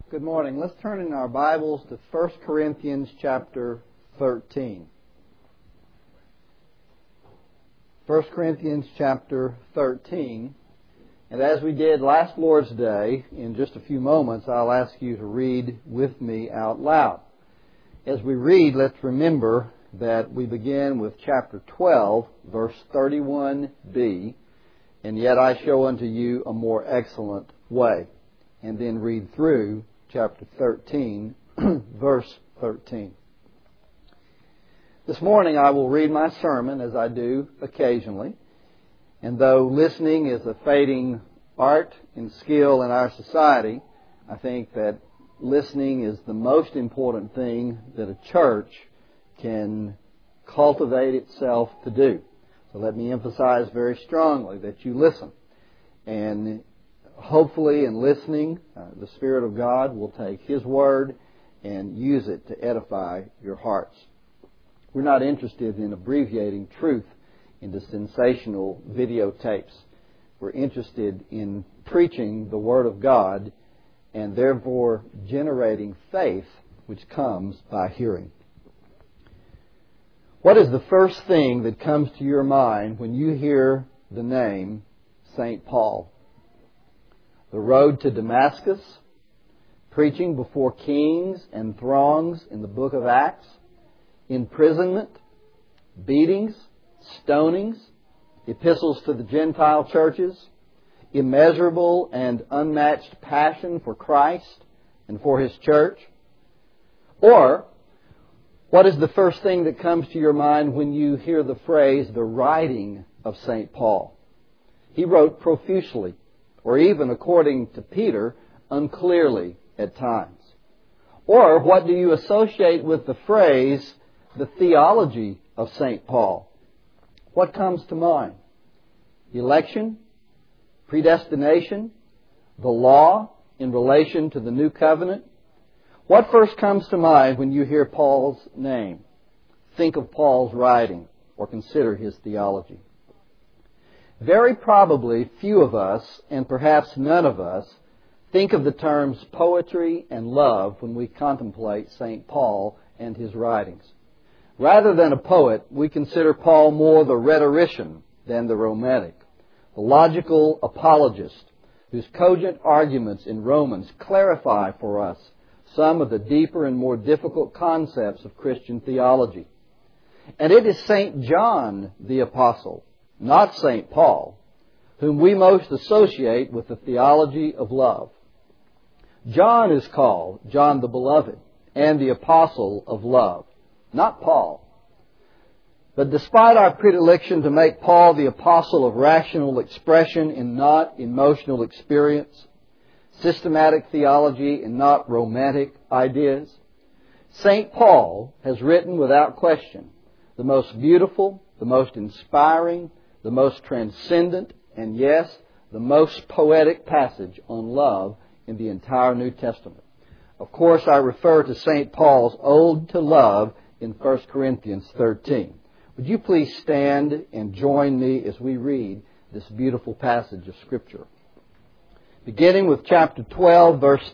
Good morning. Let's turn in our Bibles to 1 Corinthians chapter 13. 1 Corinthians chapter 13. And as we did last Lord's Day, in just a few moments, I'll ask you to read with me out loud. As we read, let's remember that we begin with chapter 12, verse 31b, and yet I show unto you a more excellent way. And then read through chapter 13, verse 13. This morning I will read my sermon as I do occasionally. And though listening is a fading art and skill in our society, I think that listening is the most important thing that a church can cultivate itself to do. So let me emphasize very strongly that you listen. And hopefully in listening, the Spirit of God will take His Word and use it to edify your hearts. We're not interested in abbreviating truth into sensational videotapes. We're interested in preaching the Word of God and therefore generating faith which comes by hearing. What is the first thing that comes to your mind when you hear the name St. Paul? The road to Damascus, preaching before kings and throngs in the book of Acts, imprisonment, beatings, stonings, epistles to the Gentile churches, immeasurable and unmatched passion for Christ and for His church? Or, what is the first thing that comes to your mind when you hear the phrase, the writing of St. Paul? He wrote profusely, or even, according to Peter, unclearly at times. Or what do you associate with the phrase, the theology of St. Paul? What comes to mind? Election, predestination, the law in relation to the new covenant? What first comes to mind when you hear Paul's name? Think of Paul's writing or consider his theology. Very probably few of us, and perhaps none of us, think of the terms poetry and love when we contemplate St. Paul and his writings. Rather than a poet, we consider Paul more the rhetorician than the romantic, the logical apologist whose cogent arguments in Romans clarify for us some of the deeper and more difficult concepts of Christian theology. And it is St. John the Apostle, not St. Paul, whom we most associate with the theology of love. John is called John the Beloved and the Apostle of Love, not Paul. But despite our predilection to make Paul the apostle of rational expression and not emotional experience, systematic theology and not romantic ideas, St. Paul has written without question the most beautiful, the most inspiring, the most transcendent, and yes, the most poetic passage on love in the entire New Testament. Of course, I refer to St. Paul's Ode to Love in 1 Corinthians 13. Would you please stand and join me as we read this beautiful passage of Scripture? Beginning with chapter 12, verse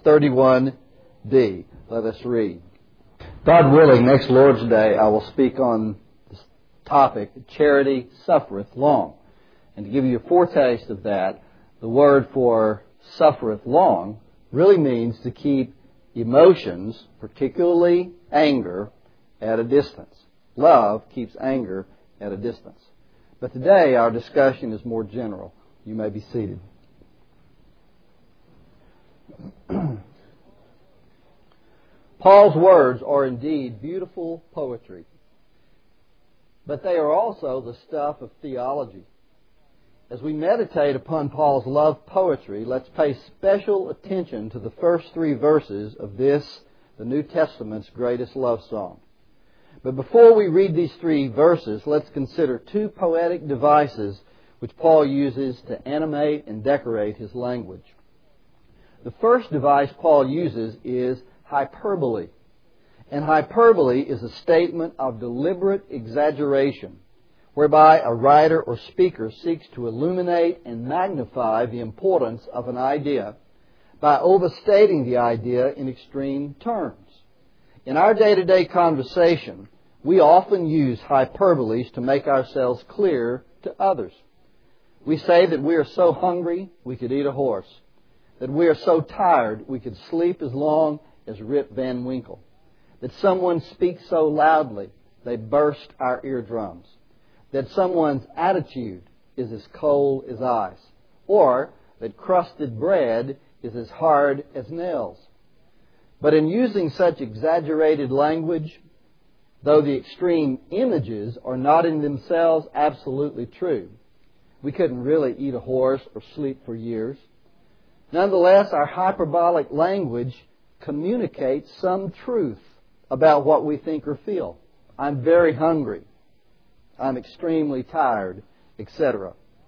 31b. Let us read. God willing, next Lord's Day, I will speak on this topic, charity suffereth long. And to give you a foretaste of that, the word for suffereth long really means to keep emotions, particularly anger, at a distance. Love keeps anger at a distance. But today our discussion is more general. You may be seated. Paul's words are indeed beautiful poetry, but they are also the stuff of theology. As we meditate upon Paul's love poetry, let's pay special attention to the first three verses of this, the New Testament's greatest love song. But before we read these three verses, let's consider two poetic devices which Paul uses to animate and decorate his language. The first device Paul uses is hyperbole. And hyperbole is a statement of deliberate exaggeration, whereby a writer or speaker seeks to illuminate and magnify the importance of an idea by overstating the idea in extreme terms. In our day-to-day conversation, we often use hyperboles to make ourselves clear to others. We say that we are so hungry we could eat a horse, that we are so tired we could sleep as long as Rip Van Winkle, that someone speaks so loudly they burst our eardrums, that someone's attitude is as cold as ice, or that crusted bread is as hard as nails. But in using such exaggerated language, though the extreme images are not in themselves absolutely true, we couldn't really eat a horse or sleep for years. Nonetheless, our hyperbolic language communicates some truth about what we think or feel. I'm very hungry. I'm extremely tired, etc.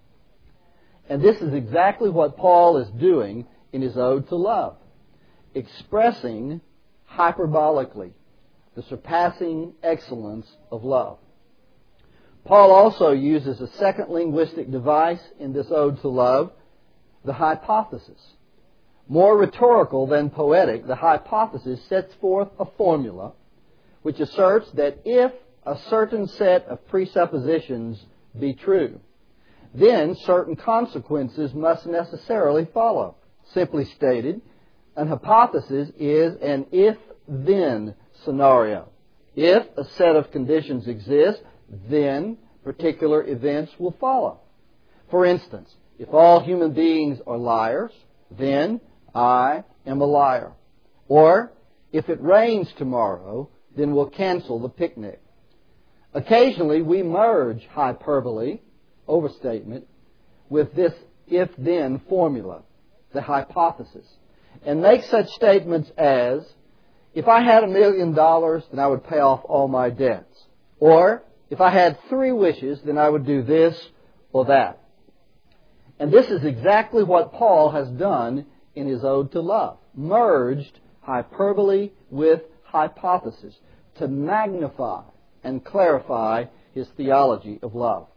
And this is exactly what Paul is doing in his Ode to Love, expressing hyperbolically the surpassing excellence of love. Paul also uses a second linguistic device in this Ode to Love, the hypothesis. More rhetorical than poetic, the hypothesis sets forth a formula which asserts that if a certain set of presuppositions be true, then certain consequences must necessarily follow. Simply stated, an hypothesis is an if-then scenario. If a set of conditions exist, then particular events will follow. For instance, if all human beings are liars, then I am a liar. Or, if it rains tomorrow, then we'll cancel the picnic. Occasionally, we merge hyperbole, overstatement, with this if-then formula, the hypothesis, and make such statements as, if I had $1 million, then I would pay off all my debts. Or, if I had 3 wishes, then I would do this or that. And this is exactly what Paul has done in his Ode to Love, merged hyperbole with hypothesis to magnify and clarify his theology of love.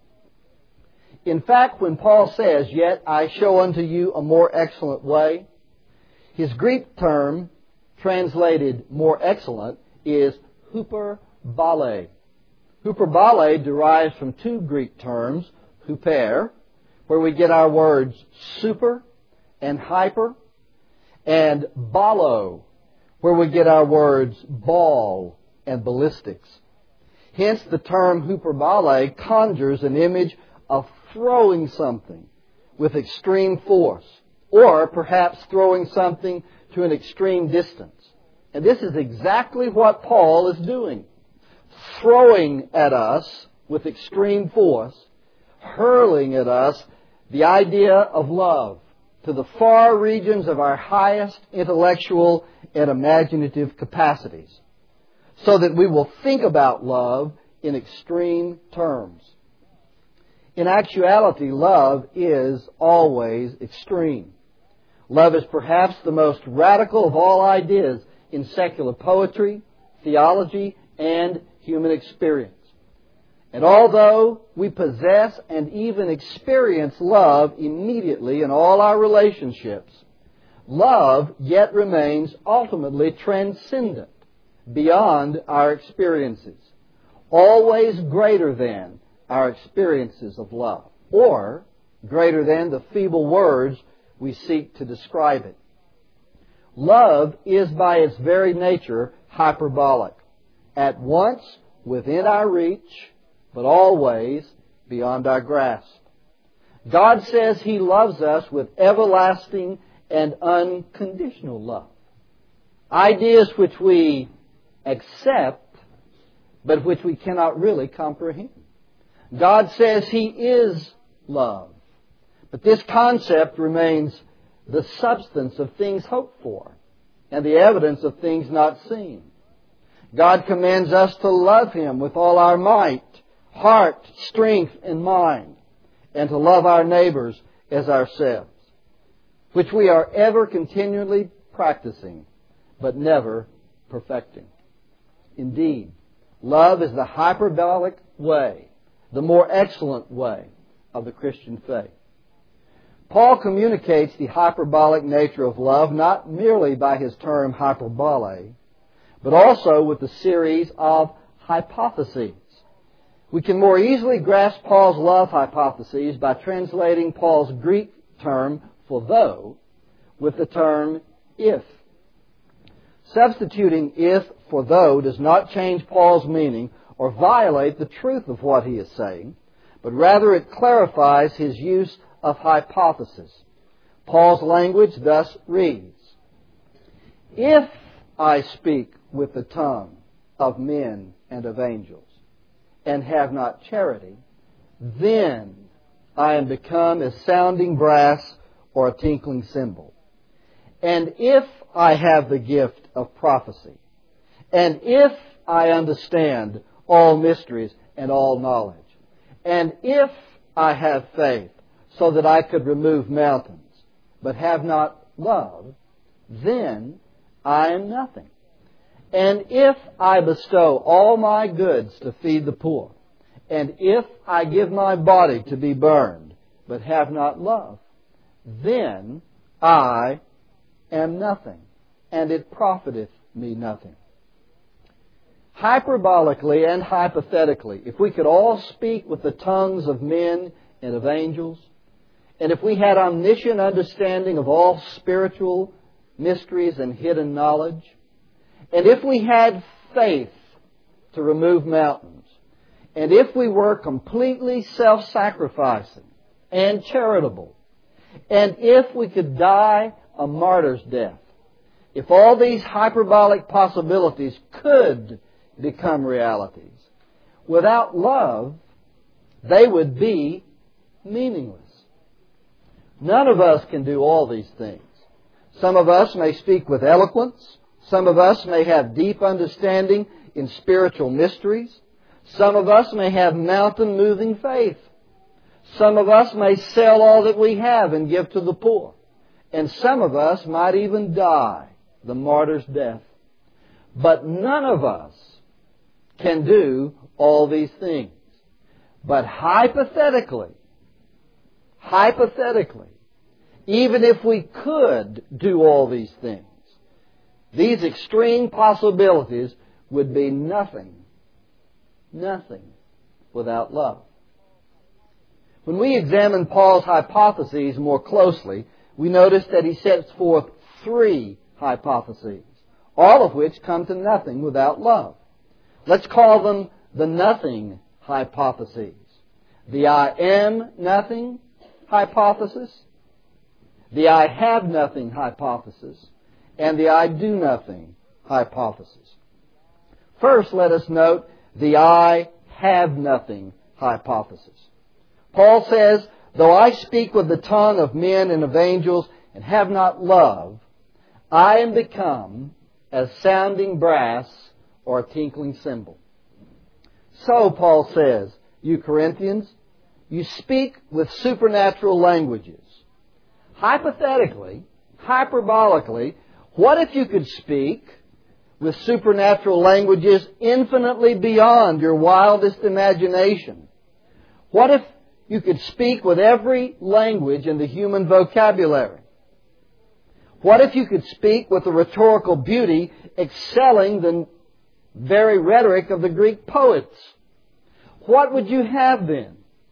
In fact, when Paul says, yet I show unto you a more excellent way, his Greek term, translated more excellent, is hyperbole. Hyperbole derives from 2 Greek terms, huper, where we get our words super and hyper, and balo, where we get our words ball and ballistics. Hence, the term hyperbole conjures an image of throwing something with extreme force, or perhaps throwing something to an extreme distance. And this is exactly what Paul is doing. Throwing at us with extreme force, hurling at us the idea of love to the far regions of our highest intellectual and imaginative capacities, so that we will think about love in extreme terms. In actuality, love is always extreme. Love is perhaps the most radical of all ideas in secular poetry, theology, and human experience. And although we possess and even experience love immediately in all our relationships, love yet remains ultimately transcendent, beyond our experiences, always greater than our experiences of love, or greater than the feeble words we seek to describe it. Love is by its very nature hyperbolic, at once within our reach, but always beyond our grasp. God says He loves us with everlasting and unconditional love. Ideas which we accept, but which we cannot really comprehend. God says He is love, but this concept remains the substance of things hoped for and the evidence of things not seen. God commands us to love Him with all our might, heart, strength, and mind, and to love our neighbors as ourselves, which we are ever continually practicing, but never perfecting. Indeed, love is the hyperbolic way, the more excellent way of the Christian faith. Paul communicates the hyperbolic nature of love not merely by his term hyperbole, but also with a series of hypotheses. We can more easily grasp Paul's love hypotheses by translating Paul's Greek term for though with the term if. Substituting if for though does not change Paul's meaning or violate the truth of what he is saying, but rather it clarifies his use of hypothesis. Paul's language thus reads, if I speak with the tongue of men and of angels, and have not charity, then I am become as sounding brass or a tinkling cymbal. And if I have the gift of prophecy, and if I understand all mysteries and all knowledge, and if I have faith so that I could remove mountains, but have not love, then I am nothing. And if I bestow all my goods to feed the poor, and if I give my body to be burned, but have not love, then I am nothing, and it profiteth me nothing. Hyperbolically and hypothetically, if we could all speak with the tongues of men and of angels, and if we had omniscient understanding of all spiritual mysteries and hidden knowledge, and if we had faith to remove mountains, and if we were completely self-sacrificing and charitable, and if we could die a martyr's death, if all these hyperbolic possibilities could become realities, without love, they would be meaningless. None of us can do all these things. Some of us may speak with eloquence. Some of us may have deep understanding in spiritual mysteries. Some of us may have mountain-moving faith. Some of us may sell all that we have and give to the poor. And some of us might even die the martyr's death. But none of us can do all these things. But hypothetically, even if we could do all these things, these extreme possibilities would be nothing without love. When we examine Paul's hypotheses more closely, we notice that he sets forth 3 hypotheses, all of which come to nothing without love. Let's call them the nothing hypotheses. The I am nothing hypothesis, the I have nothing hypothesis, and the I do nothing hypothesis. First, let us note the I have nothing hypothesis. Paul says, though I speak with the tongue of men and of angels and have not love, I am become as sounding brass or a tinkling cymbal. So, Paul says, you Corinthians, you speak with supernatural languages. Hypothetically, hyperbolically, what if you could speak with supernatural languages infinitely beyond your wildest imagination? What if you could speak with every language in the human vocabulary? What if you could speak with a rhetorical beauty excelling the very rhetoric of the Greek poets? What would you have then?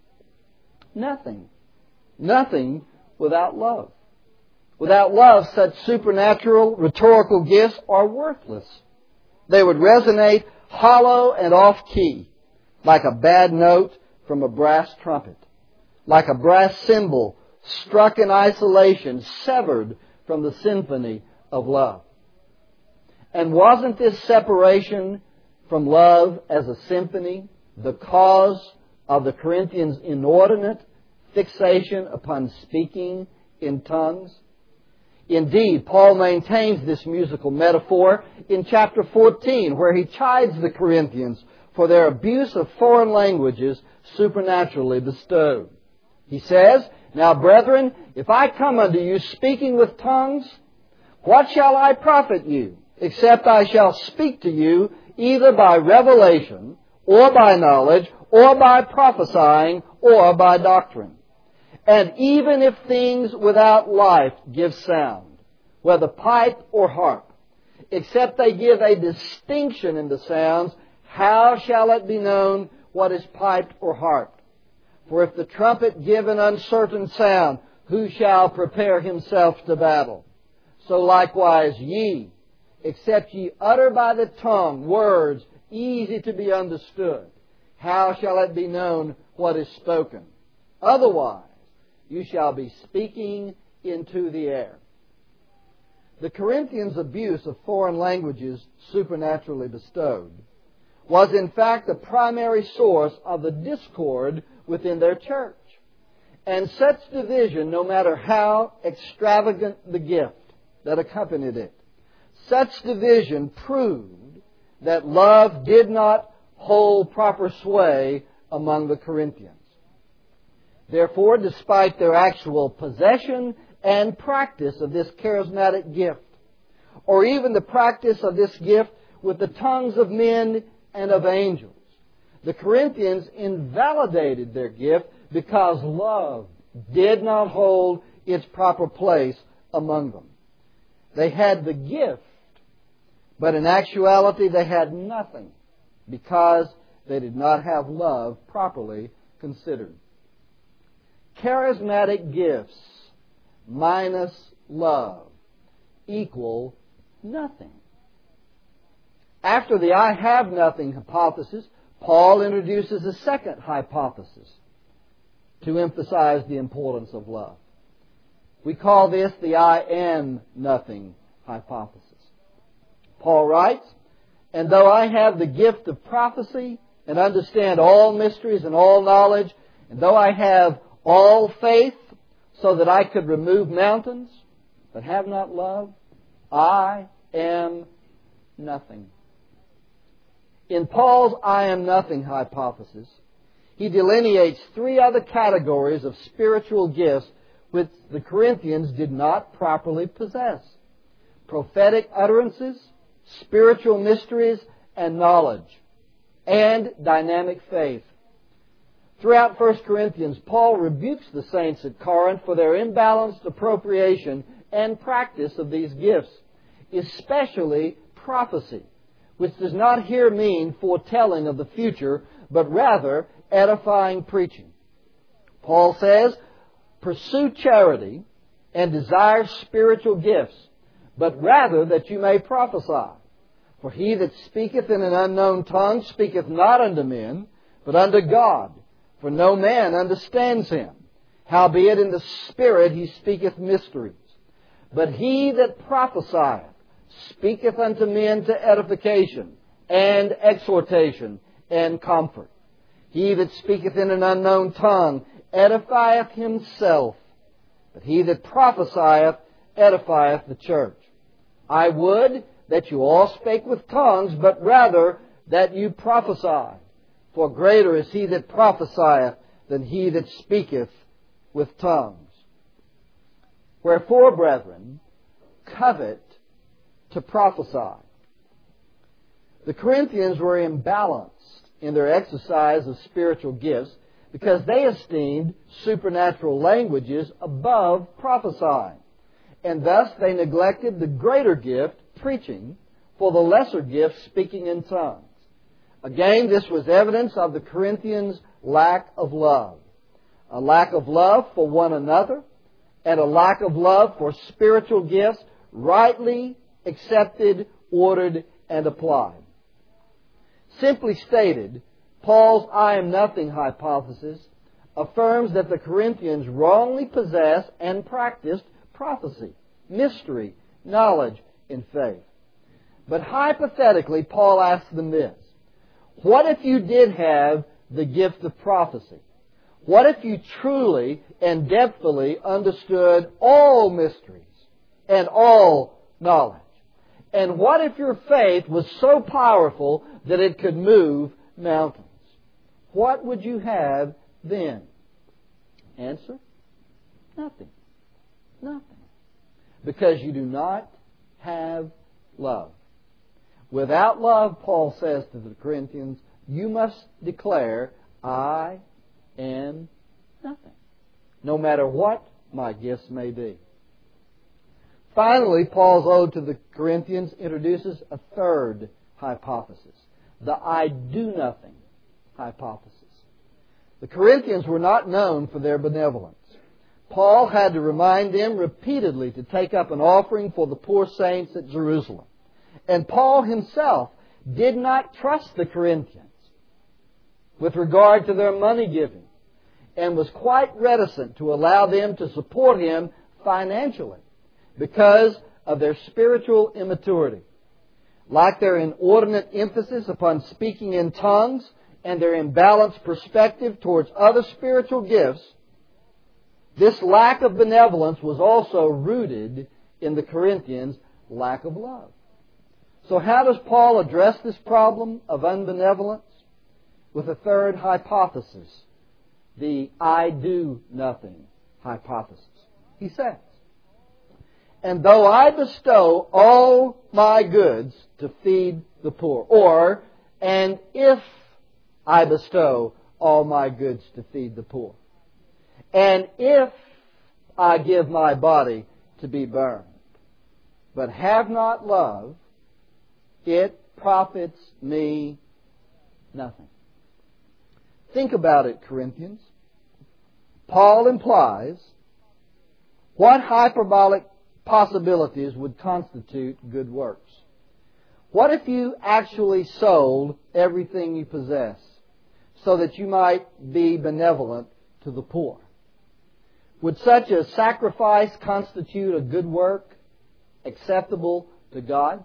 Nothing. Nothing without love. Without love, such supernatural rhetorical gifts are worthless. They would resonate hollow and off-key, like a bad note from a brass trumpet, like a brass cymbal struck in isolation, severed from the symphony of love. And wasn't this separation from love as a symphony the cause of the Corinthians' inordinate fixation upon speaking in tongues? Indeed, Paul maintains this musical metaphor in chapter 14, where he chides the Corinthians for their abuse of foreign languages supernaturally bestowed. He says, now, brethren, if I come unto you speaking with tongues, what shall I profit you, except I shall speak to you either by revelation, or by knowledge, or by prophesying, or by doctrine? And even if things without life give sound, whether pipe or harp, except they give a distinction in the sounds, how shall it be known what is piped or harped? For if the trumpet give an uncertain sound, who shall prepare himself to battle? So likewise ye, except ye utter by the tongue words easy to be understood, how shall it be known what is spoken? Otherwise, you shall be speaking into the air. The Corinthians' abuse of foreign languages supernaturally bestowed was in fact the primary source of the discord within their church. And such division, no matter how extravagant the gift that accompanied it, such division proved that love did not hold proper sway among the Corinthians. Therefore, despite their actual possession and practice of this charismatic gift, or even the practice of this gift with the tongues of men and of angels, the Corinthians invalidated their gift because love did not hold its proper place among them. They had the gift, but in actuality they had nothing because they did not have love properly considered. Charismatic gifts minus love equal nothing. After the I have nothing hypothesis, Paul introduces a second hypothesis to emphasize the importance of love. We call this the I am nothing hypothesis. Paul writes, and though I have the gift of prophecy and understand all mysteries and all knowledge, and though I have all faith so that I could remove mountains, but have not love, I am nothing. In Paul's I am nothing hypothesis, he delineates three other categories of spiritual gifts which the Corinthians did not properly possess: prophetic utterances, spiritual mysteries, and knowledge, and dynamic faith. Throughout 1 Corinthians, Paul rebukes the saints at Corinth for their imbalanced appropriation and practice of these gifts, especially prophecy, which does not here mean foretelling of the future, but rather edifying preaching. Paul says, pursue charity and desire spiritual gifts, but rather that you may prophesy. For he that speaketh in an unknown tongue speaketh not unto men, but unto God. For no man understands him. Howbeit in the Spirit he speaketh mysteries. But he that prophesieth speaketh unto men to edification and exhortation and comfort. He that speaketh in an unknown tongue edifieth himself. But he that prophesieth edifieth the church. I would that you all spake with tongues, but rather that you prophesy. For greater is he that prophesieth than he that speaketh with tongues. Wherefore, brethren, covet to prophesy. The Corinthians were imbalanced in their exercise of spiritual gifts because they esteemed supernatural languages above prophesying. And thus they neglected the greater gift, preaching, for the lesser gift, speaking in tongues. Again, this was evidence of the Corinthians' lack of love. A lack of love for one another and a lack of love for spiritual gifts rightly accepted, ordered, and applied. Simply stated, Paul's I am nothing hypothesis affirms that the Corinthians wrongly possessed and practiced prophecy, mystery, knowledge, and faith. But hypothetically, Paul asks them this: what if you did have the gift of prophecy? What if you truly and depthfully understood all mysteries and all knowledge? And what if your faith was so powerful that it could move mountains? What would you have then? Answer: nothing. Nothing. Because you do not have love. Without love, Paul says to the Corinthians, you must declare, I am nothing. no matter what my gifts may be. Finally, Paul's ode to the Corinthians introduces a third hypothesis, the I do nothing hypothesis. The Corinthians were not known for their benevolence. Paul had to remind them repeatedly to take up an offering for the poor saints at Jerusalem. And Paul himself did not trust the Corinthians with regard to their money giving, and was quite reticent to allow them to support him financially because of their spiritual immaturity. Like their inordinate emphasis upon speaking in tongues and their imbalanced perspective towards other spiritual gifts, this lack of benevolence was also rooted in the Corinthians' lack of love. So how does Paul address this problem of unbenevolence? With a third hypothesis, the I do nothing hypothesis. He says, and though I bestow all my goods to feed the poor, or, and if I bestow all my goods to feed the poor, and if I give my body to be burned, but have not love, it profits me nothing. Think about it, Corinthians. Paul implies what hyperbolic possibilities would constitute good works. What if you actually sold everything you possess so that you might be benevolent to the poor? Would such a sacrifice constitute a good work acceptable to God?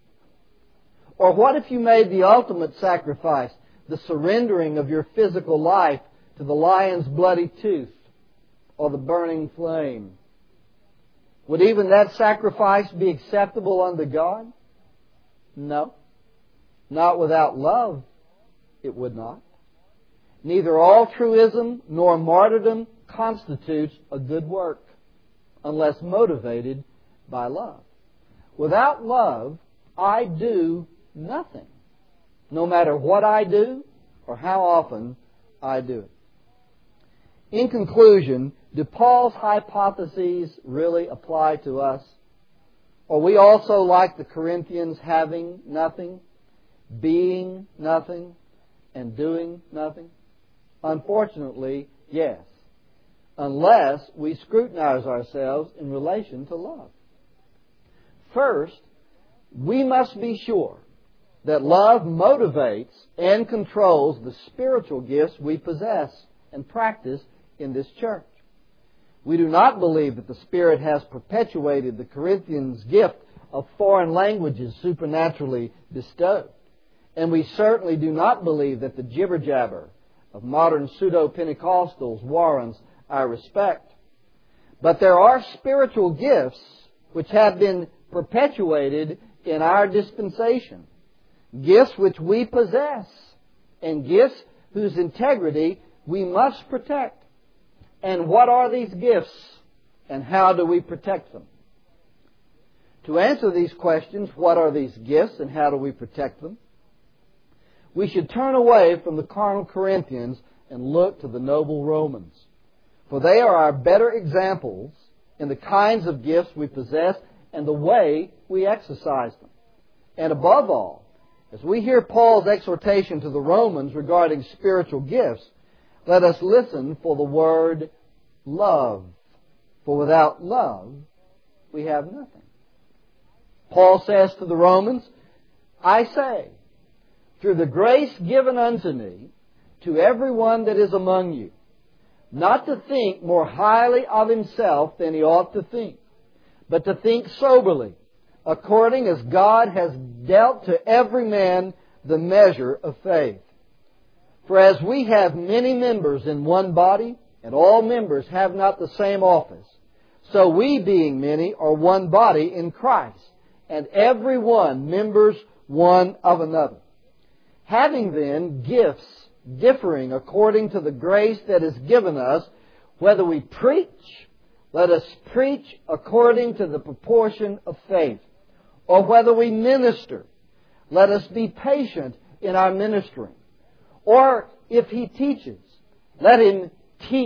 Or what if you made the ultimate sacrifice, the surrendering of your physical life to the lion's bloody tooth or the burning flame? Would even that sacrifice be acceptable unto God? No. Not without love, it would not. Neither altruism nor martyrdom constitutes a good work unless motivated by love. Without love, I do nothing, no matter what I do or how often I do it. In conclusion, do Paul's hypotheses really apply to us? Are we also like the Corinthians, having nothing, being nothing, and doing nothing? Unfortunately, yes, unless we scrutinize ourselves in relation to love. First, we must be sure that love motivates and controls the spiritual gifts we possess and practice in this church. We do not believe that the Spirit has perpetuated the Corinthians' gift of foreign languages supernaturally bestowed. And we certainly do not believe that the jibber-jabber of modern pseudo-Pentecostals warrants our respect. But there are spiritual gifts which have been perpetuated in our dispensation. Gifts which we possess, and gifts whose integrity we must protect. And what are these gifts, and how do we protect them? To answer these questions, what are these gifts and how do we protect them, we should turn away from the carnal Corinthians and look to the noble Romans. For they are our better examples in the kinds of gifts we possess and the way we exercise them. And above all, as we hear Paul's exhortation to the Romans regarding spiritual gifts, let us listen for the word love. For without love, we have nothing. Paul says to the Romans, I say, through the grace given unto me, to everyone that is among you, not to think more highly of himself than he ought to think, but to think soberly, according as God has dealt to every man the measure of faith. For as we have many members in one body, and all members have not the same office, so we, being many, are one body in Christ, and every one members one of another. Having then gifts differing according to the grace that is given us, whether we preach, let us preach according to the proportion of faith. Or whether we minister, let us be patient in our ministering. Or if he teaches, let him teach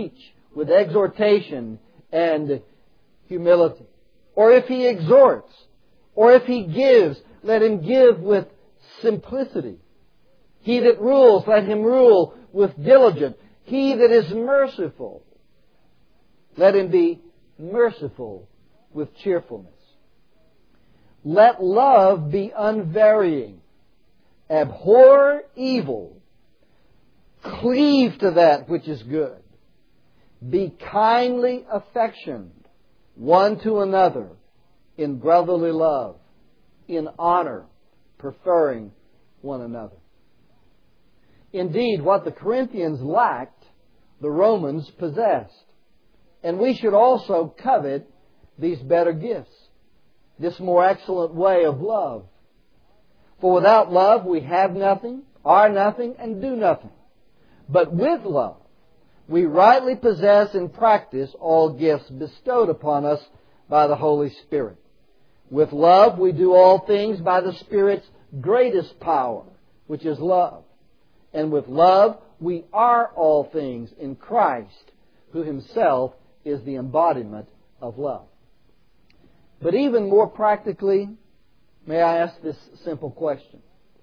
with exhortation and humility. Or if he exhorts, or if he gives, let him give with simplicity. He that rules, let him rule with diligence. He that is merciful, let him be merciful with cheerfulness. Let love be unvarying. Abhor evil. Cleave to that which is good. Be kindly affectioned one to another in brotherly love, in honor, preferring one another. Indeed, what the Corinthians lacked, the Romans possessed. And we should also covet these better gifts, this more excellent way of love. For without love we have nothing, are nothing, and do nothing. But with love we rightly possess and practice all gifts bestowed upon us by the Holy Spirit. With love we do all things by the Spirit's greatest power, which is love. And with love we are all things in Christ, who Himself is the embodiment of love. But even more practically, may I ask this simple question?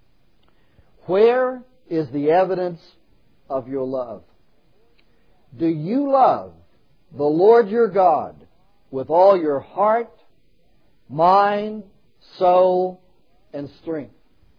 Where is the evidence of your love? Do you love the Lord your God with all your heart, mind, soul, and strength?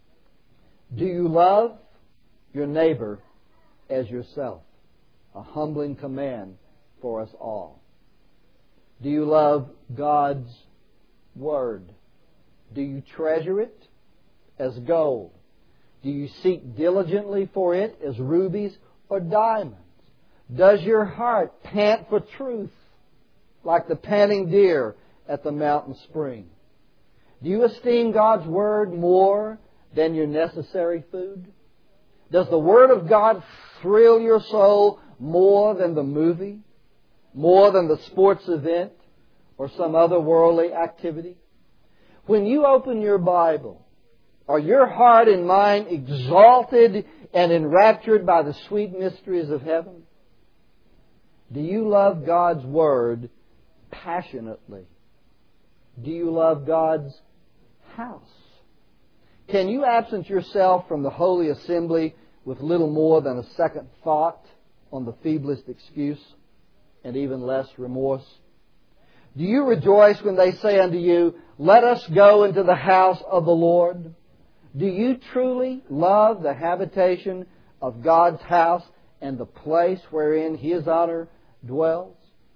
Do you love your neighbor as yourself? A humbling command for us all. Do you love God's Word? Do you treasure it as gold? Do you seek diligently for it as rubies or diamonds? Does your heart pant for truth like the panting deer at the mountain spring? Do you esteem God's Word more than your necessary food? Does the Word of God thrill your soul more than the movie, more than the sports event, or some other worldly activity? When you open your Bible, are your heart and mind exalted and enraptured by the sweet mysteries of heaven? Do you love God's Word passionately? Do you love God's house? Can you absent yourself from the holy assembly with little more than a second thought on the feeblest excuse and even less remorse? Do you rejoice when they say unto you, let us go into the house of the Lord? Do you truly love the habitation of God's house and the place wherein His honor dwells?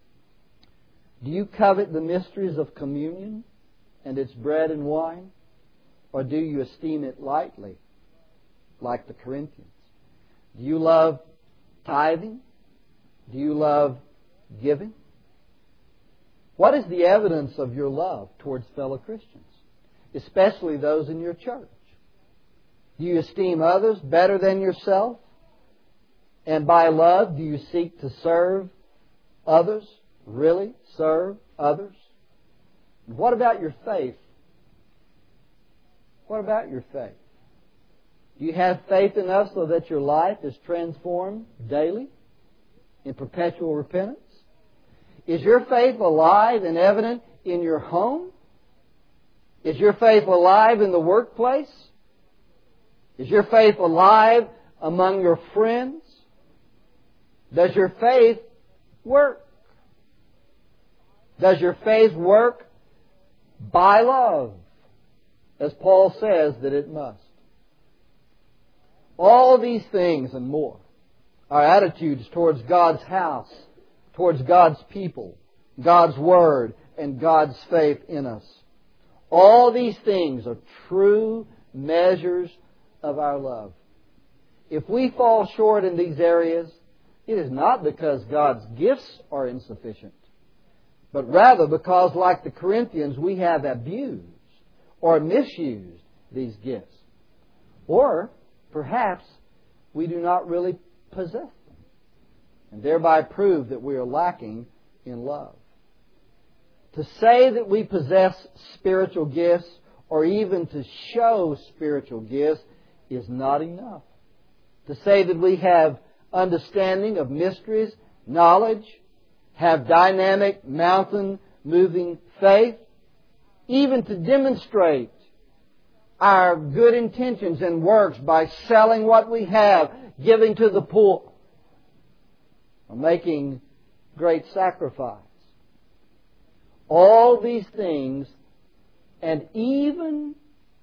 Do you covet the mysteries of communion and its bread and wine? Or do you esteem it lightly, like the Corinthians? Do you love tithing? Do you love giving? What is the evidence of your love towards fellow Christians, especially those in your church? Do you esteem others better than yourself? And by love, do you seek to serve others? Really serve others? What about your faith? What about your faith? Do you have faith enough so that your life is transformed daily in perpetual repentance? Is your faith alive and evident in your home? Is your faith alive in the workplace? Is your faith alive among your friends? Does your faith work? Does your faith work by love, as Paul says that it must? All these things and more are attitudes towards God's house, towards God's people, God's Word, and God's faith in us. All these things are true measures of our love. If we fall short in these areas, it is not because God's gifts are insufficient, but rather because, like the Corinthians, we have abused or misused these gifts. Or perhaps we do not really possess them, and thereby prove that we are lacking in love. To say that we possess spiritual gifts, or even to show spiritual gifts, is not enough. To say that we have understanding of mysteries, knowledge, have dynamic, mountain-moving faith, even to demonstrate our good intentions and works by selling what we have, giving to the poor, or making great sacrifice. All these things, and even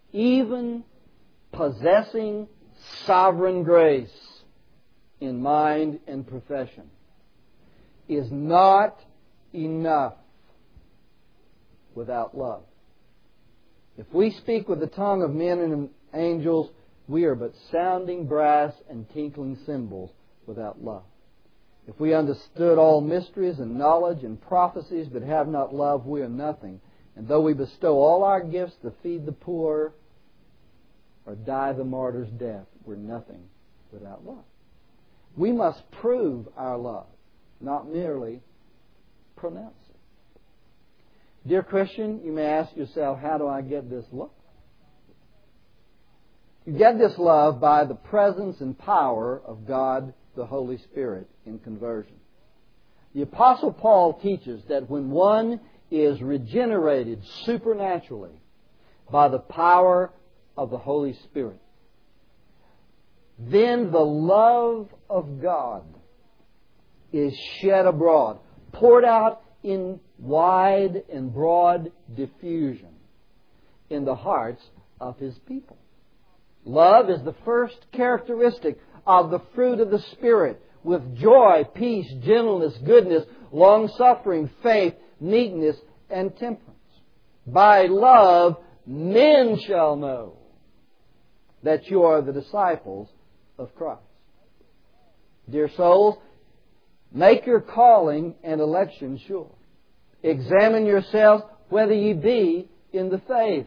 possessing sovereign grace in mind and profession, is not enough without love. If we speak with the tongue of men and angels, we are but sounding brass and tinkling cymbals without love. If we understood all mysteries and knowledge and prophecies but have not love, we are nothing. And though we bestow all our gifts to feed the poor or die the martyr's death, we're nothing without love. We must prove our love, not merely pronounce it. Dear Christian, you may ask yourself, how do I get this love? You get this love by the presence and power of God, the Holy Spirit, in conversion. The Apostle Paul teaches that when one is regenerated supernaturally by the power of the Holy Spirit, then the love of God is shed abroad, poured out in wide and broad diffusion in the hearts of His people. Love is the first characteristic of the fruit of the Spirit, with joy, peace, gentleness, goodness, long-suffering, faith, meekness, and temperance. By love, men shall know that you are the disciples of Christ. Dear souls, make your calling and election sure. Examine yourselves whether ye be in the faith.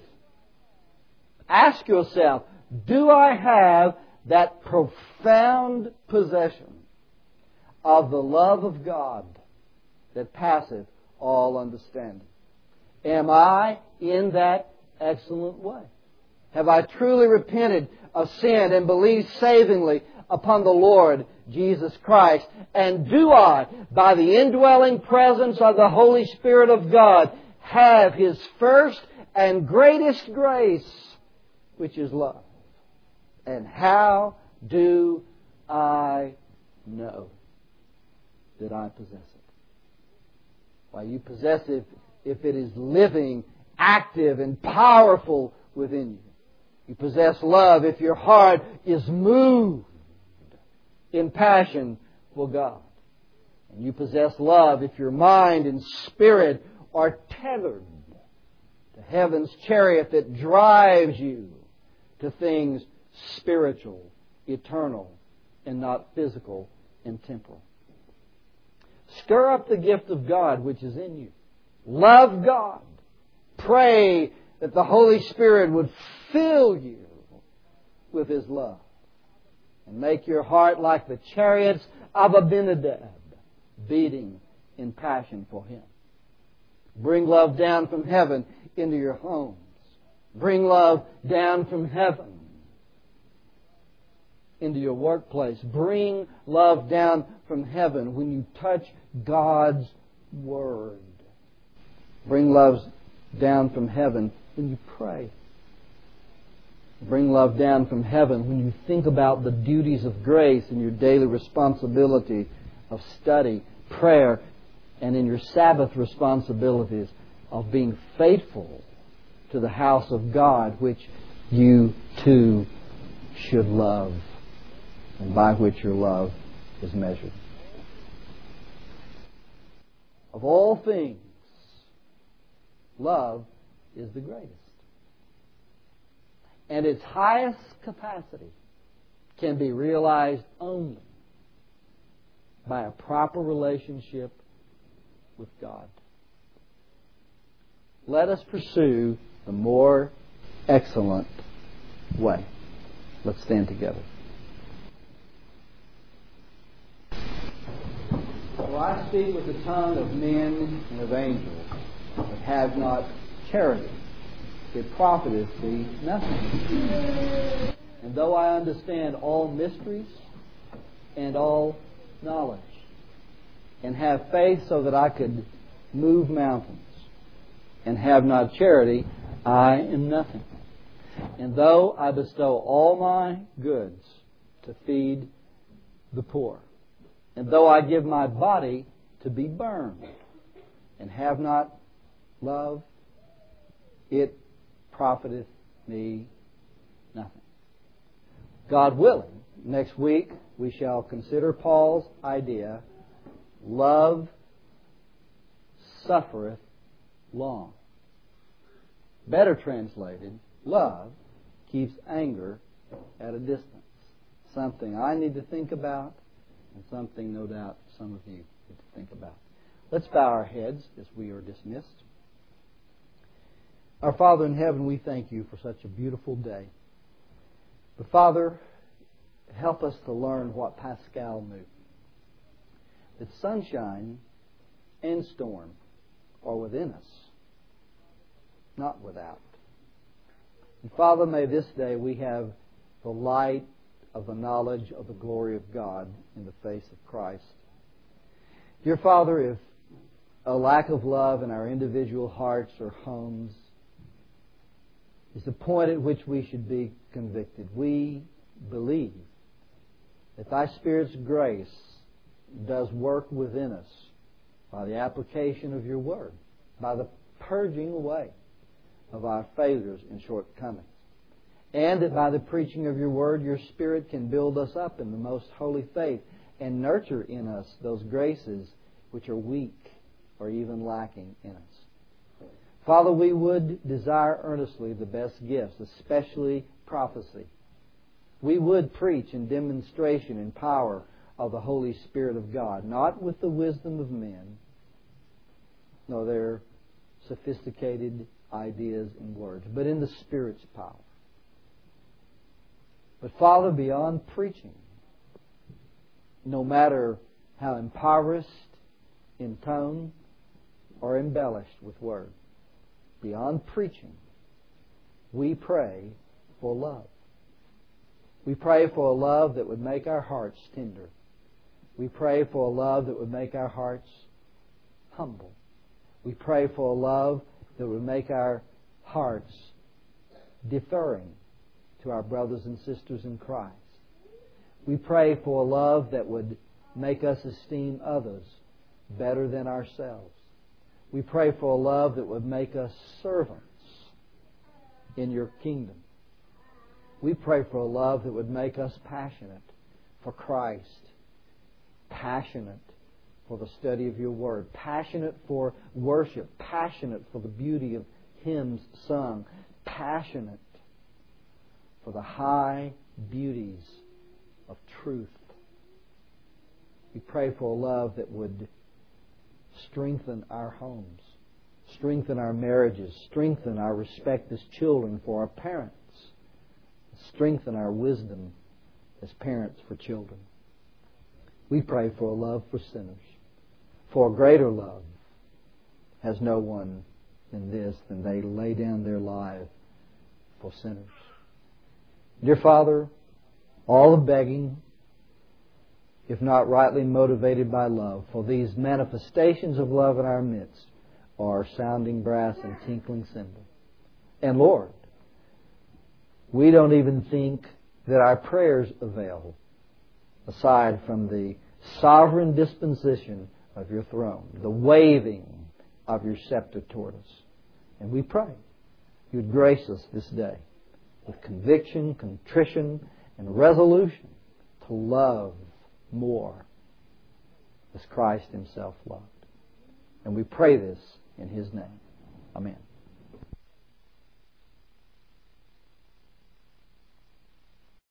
Ask yourself, do I have that profound possession of the love of God that passeth all understanding? Am I in that excellent way? Have I truly repented of sin and believed savingly upon the Lord Jesus Christ? And do I, by the indwelling presence of the Holy Spirit of God, have His first and greatest grace, which is love? And how do I know that I possess it? Why, you possess it if it is living, active, and powerful within you. You possess love if your heart is moved in passion for God. And you possess love if your mind and spirit are tethered to heaven's chariot that drives you to things spiritual, eternal, and not physical and temporal. Stir up the gift of God which is in you. Love God. Pray that the Holy Spirit would fill you with His love and make your heart like the chariots of Abinadab, beating in passion for Him. Bring love down from heaven into your homes. Bring love down from heaven into your workplace. Bring love down from heaven when you touch God's Word. Bring love down from heaven when you pray. Bring love down from heaven when you think about the duties of grace and your daily responsibility of study, prayer, and in your Sabbath responsibilities of being faithful to the house of God, which you too should love, and by which your love is measured. Of all things, love is the greatest. And its highest capacity can be realized only by a proper relationship with God. Let us pursue the more excellent way. Let's stand together. For I speak with the tongue of men and of angels, but have not charity, it profiteth thee nothing. And though I understand all mysteries and all knowledge, and have faith so that I could move mountains, and have not charity, I am nothing. And though I bestow all my goods to feed the poor, and though I give my body to be burned, and have not love, it profiteth me nothing. God willing, next week we shall consider Paul's idea, love suffereth long. Better translated, love keeps anger at a distance. Something I need to think about, and something no doubt some of you need to think about. Let's bow our heads as we are dismissed. Our Father in heaven, we thank you for such a beautiful day. But Father, help us to learn what Pascal knew. That sunshine and storm are within us, not without. And Father, may this day we have the light of the knowledge of the glory of God in the face of Christ. Dear Father, if a lack of love in our individual hearts or homes is the point at which we should be convicted, we believe that Thy Spirit's grace does work within us by the application of Your Word, by the purging away of our failures and shortcomings, and that by the preaching of Your Word, Your Spirit can build us up in the most holy faith and nurture in us those graces which are weak or even lacking in us. Father, we would desire earnestly the best gifts, especially prophecy. We would preach in demonstration and power of the Holy Spirit of God, not with the wisdom of men, nor their sophisticated ideas and words, but in the Spirit's power. But Father, beyond preaching, no matter how impoverished in tone or embellished with word, beyond preaching, we pray for love. We pray for a love that would make our hearts tender. We pray for a love that would make our hearts humble. We pray for a love that would make our hearts deferring to our brothers and sisters in Christ. We pray for a love that would make us esteem others better than ourselves. We pray for a love that would make us servants in Your kingdom. We pray for a love that would make us passionate for Christ, passionate for the study of Your Word, passionate for worship, passionate for the beauty of hymns sung, passionate for the high beauties of truth. We pray for a love that would strengthen our homes, strengthen our marriages, strengthen our respect as children for our parents, strengthen our wisdom as parents for children. We pray for a love for sinners. For a greater love has no one than this, than they lay down their life for sinners. Dear Father, all of begging, if not rightly motivated by love, for these manifestations of love in our midst are sounding brass and tinkling cymbal. And Lord, we don't even think that our prayers avail, aside from the sovereign disposition of Your throne, the waving of Your scepter toward us. And we pray You would grace us this day with conviction, contrition, and resolution to love more as Christ Himself loved. And we pray this in His name. Amen.